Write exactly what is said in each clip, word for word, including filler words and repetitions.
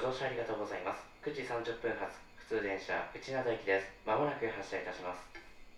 乗車ありがとうございます。くじさんじゅっぷん発普通電車内灘駅です。まもなく発車いたします。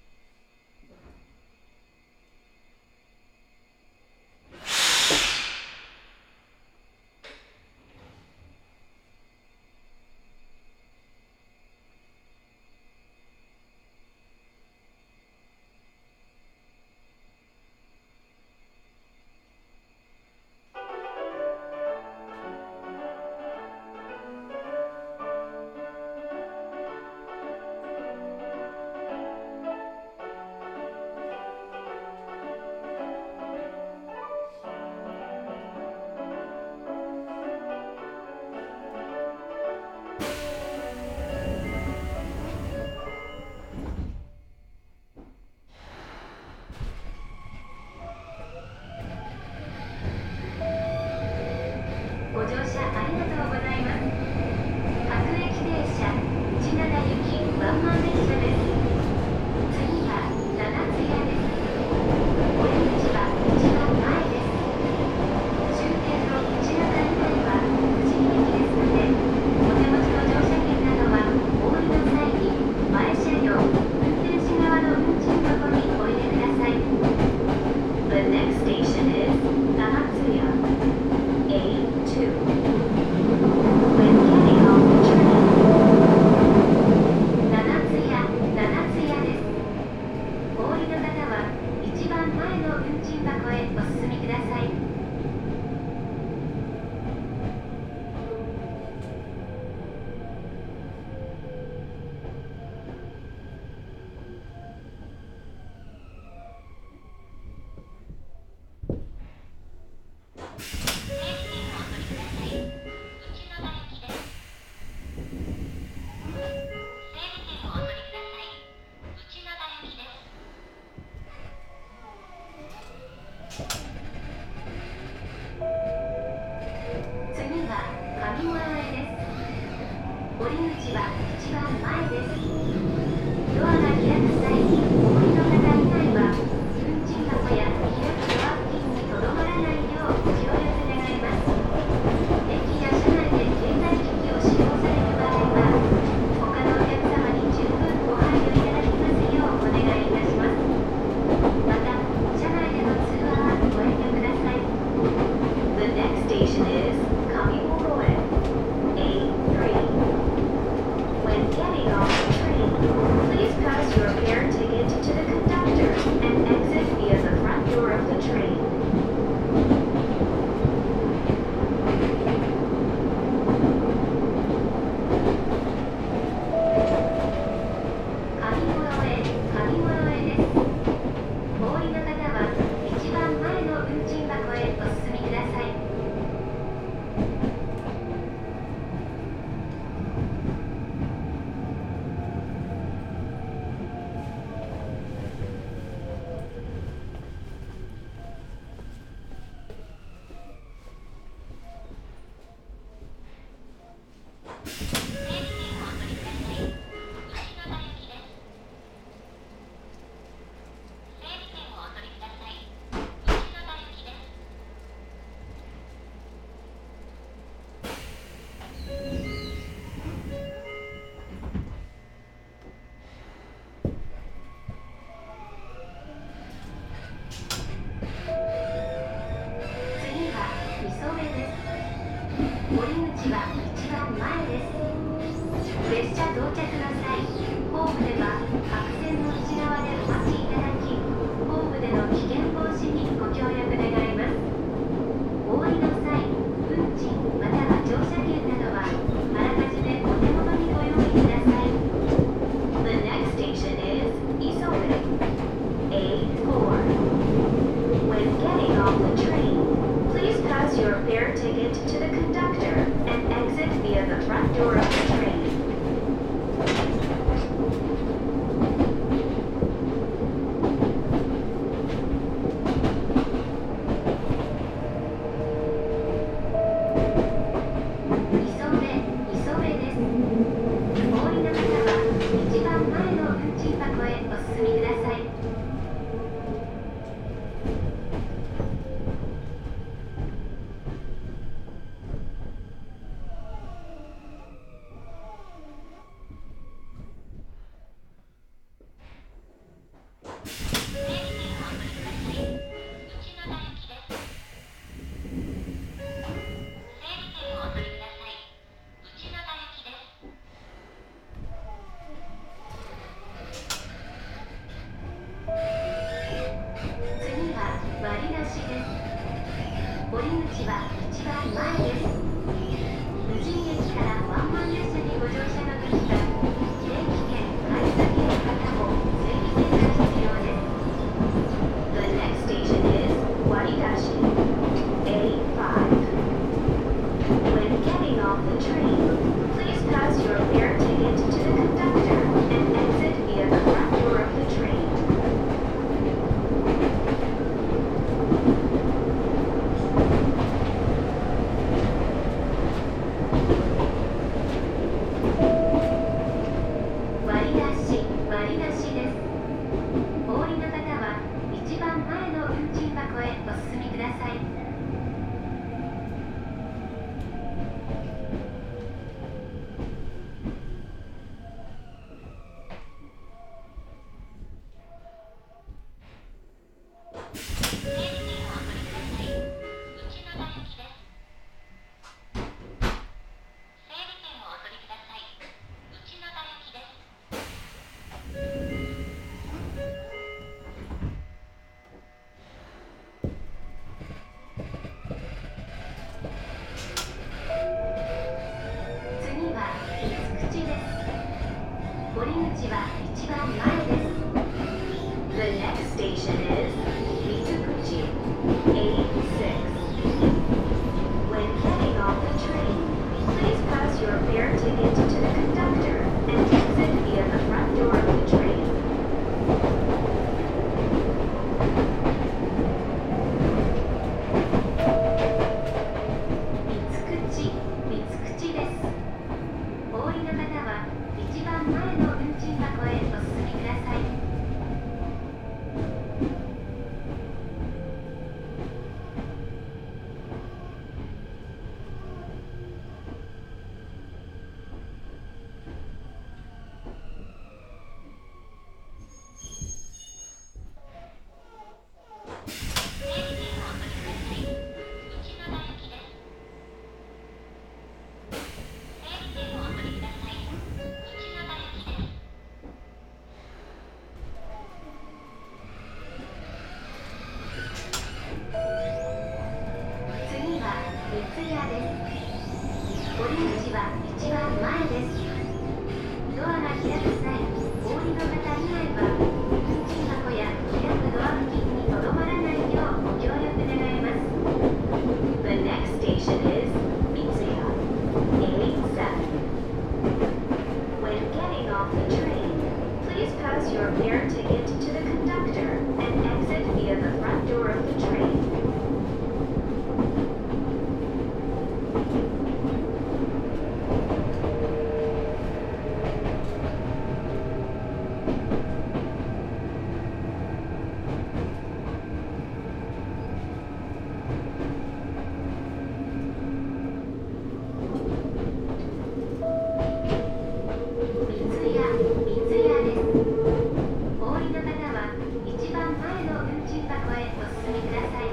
ご乗車ありがとうございます。各駅停車内灘行きワンマン列車です。次は七津屋です。降り口は一番前です。終点の内灘以外は富士見駅ですので、お手持ちの乗車券などはお降りの際に前車両運転士側の運賃箱にお入れください。The next station is Nanatsuya. A two. When getting off the train. 七津屋、七津屋です。お降りの方は一番前の運賃箱へお進みください。次は上諸へです。降り口は一番前です。ドアが開く際、お降りの方以外は運賃箱や開くドア付近にとどまらないようご協力願います。駅や車内で携帯機器を使用される場合は、他のお客様に十分ご配慮いただきますようお願いいたします。また、車内での通話はご遠慮ください。The next station is Kamimoroe. A three. When getting off the train, please pass your fare ticket to the conductor and exit via the front door of the train. 上諸へ、上諸へです。お降りの方は一番前の運賃箱へお進みください。次は磯部です。降り口は一番前です。列車到着の際、ホームでは白線の内側でお待ちいただき、ホームでの危険防止にご協力願います。お降りの際、運賃または乗車券などはあらかじめお手元にご用意ください。The next station is Isobe. A four. When getting off the train, please pass your fare ticket to the conductor and exit via the front door of the train. 降り口は一番前です。無人駅からワンマン列車にご乗車の時は、定期券買い先の方も整理券が必要です。The next station is Waridashi, A five. When getting off the train, please pass your fare ticket to the conductor and exit via the front door of the train. 割り出し、割り出しです。お降りの方は一番前の運賃箱へお進みください。次は三口です。降り口は一番前です。The next station is Mitsukuchi, A six. When getting off the train, please pass your fare ticket to the conductor and exit via the front door of the train. 三口、三口です。お降りの方は一番前の運賃箱へお進みください。次は三ツ矢です。降り口は一番前です。ドアが開く際、お降りの方以外は運賃箱や開くドア付近にとどまらないようご協力願います。The next station is Mitsuya, A seven. When getting off the train, please pass your fare ticket to the conductor and exit via the front door of the train. 三ツ矢、三ツ矢です。お降りの方は一番前の運賃箱へお進みください。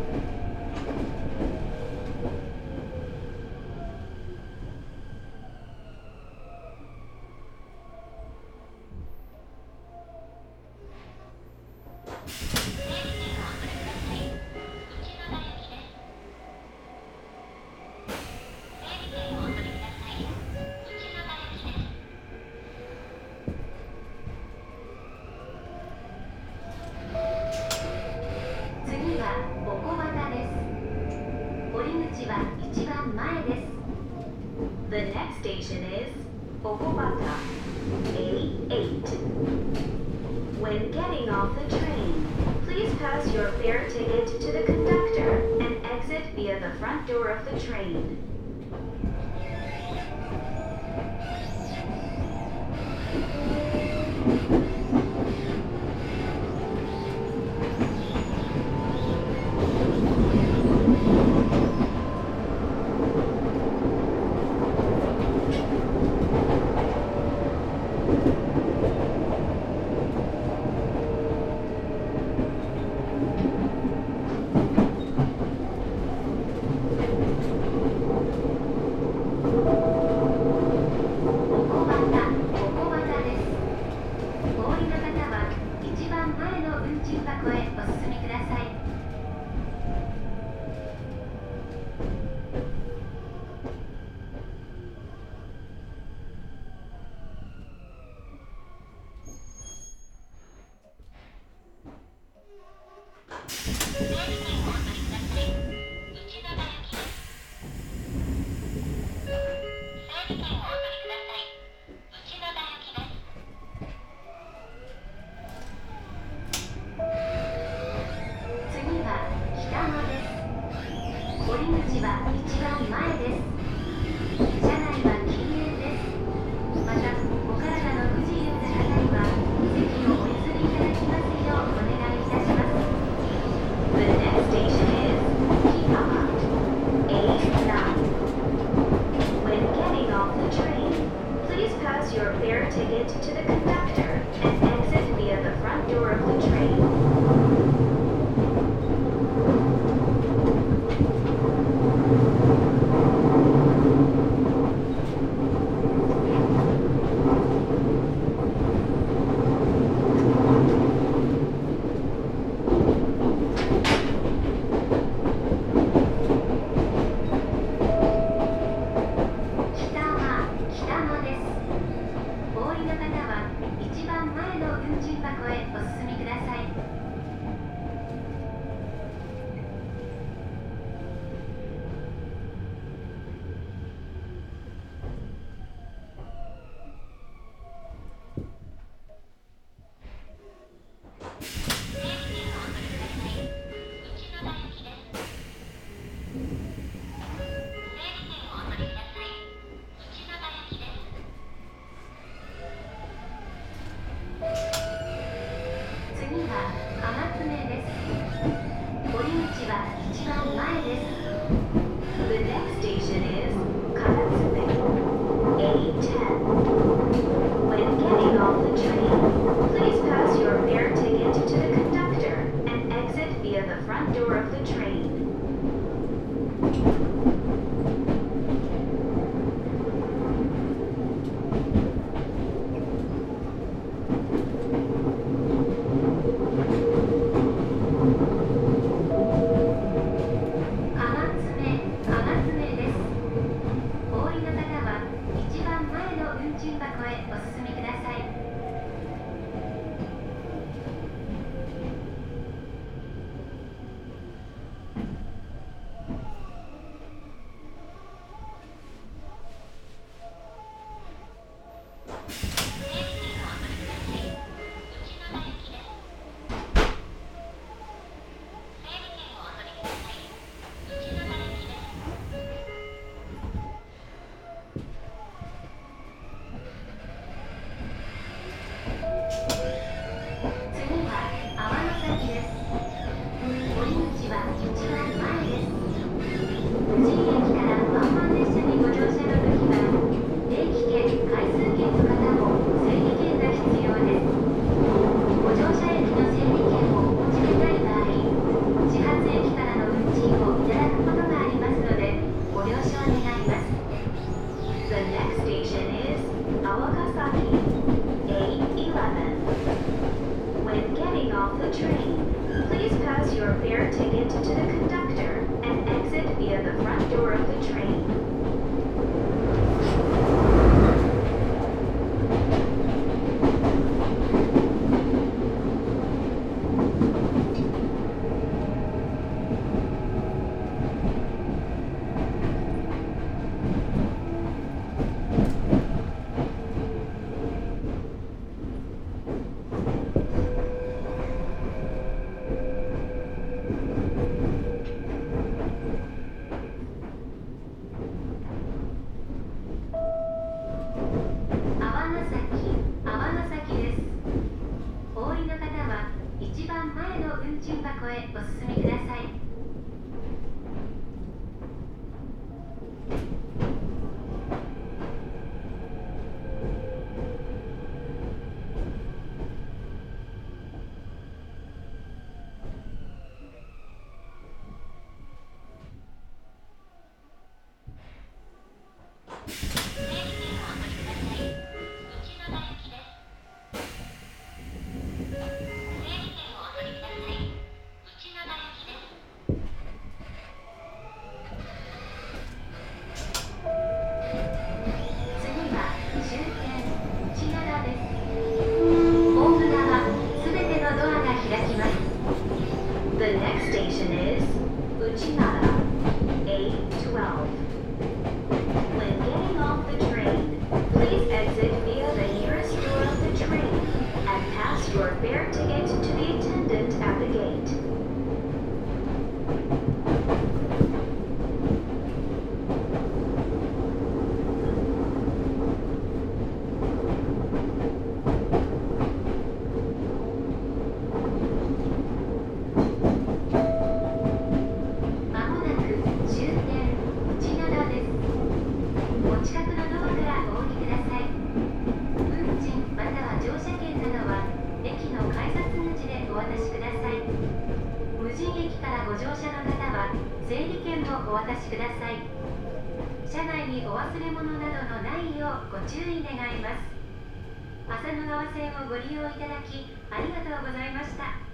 次はおこばたです。降り口は一番前です。The next station is Okobata, A eight. When getting off the train, please pass your fare ticket to the conductor and exit via the front door of the train. 次口は一番前です。車内は禁煙です。また、お体の不自由な方には席をお譲りいただきますようお願いいたします。The next station is Kitama, eight nine. When getting off the train, please pass your fare ticket to the conductor and exit via the front door of the train. 「 乗車の方は整理券をお渡しください。車内にお忘れ物などのないようご注意願います。浅野川線をご利用いただきありがとうございました。